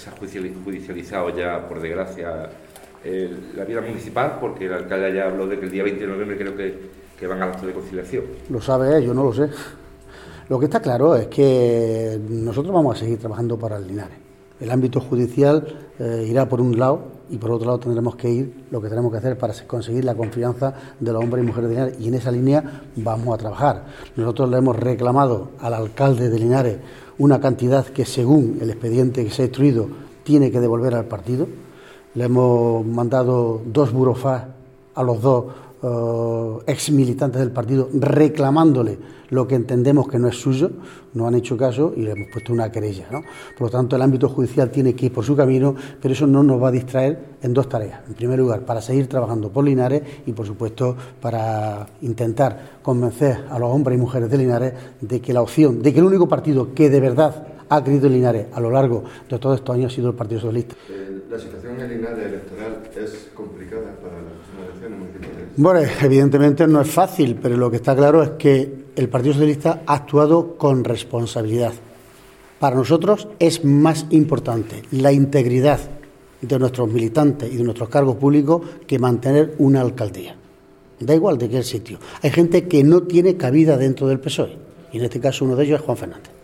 Se ha judicializado ya, por desgracia, la vida municipal, porque el alcalde ya habló de que el día 20 de noviembre creo que van al acto de conciliación. Lo sabe él, yo no lo sé. Lo que está claro es que nosotros vamos a seguir trabajando para el Linares. El ámbito judicial irá por un lado y por otro lado tendremos que ir lo que tenemos que hacer para conseguir la confianza de los hombres y mujeres de Linares, y en esa línea vamos a trabajar. Nosotros le hemos reclamado al alcalde de Linares una cantidad que, según el expediente que se ha instruido, tiene que devolver al partido. Le hemos mandado 2 burofax a los 2 ex militantes del partido reclamándole lo que entendemos que no es suyo. No han hecho caso y le hemos puesto una querella, ¿no? Por lo tanto, el ámbito judicial tiene que ir por su camino, pero eso no nos va a distraer en 2 tareas. En primer lugar, para seguir trabajando por Linares y, por supuesto, para intentar convencer a los hombres y mujeres de Linares de que la opción, de que el único partido que de verdad ha querido Linares a lo largo de todos estos años ha sido el Partido Socialista. La situación en Linares electoral es complicada para las próximas elecciones municipales. Bueno, evidentemente no es fácil, pero lo que está claro es que el Partido Socialista ha actuado con responsabilidad. Para nosotros es más importante la integridad de nuestros militantes y de nuestros cargos públicos que mantener una alcaldía. Da igual de qué sitio. Hay gente que no tiene cabida dentro del PSOE, y en este caso uno de ellos es Juan Fernández.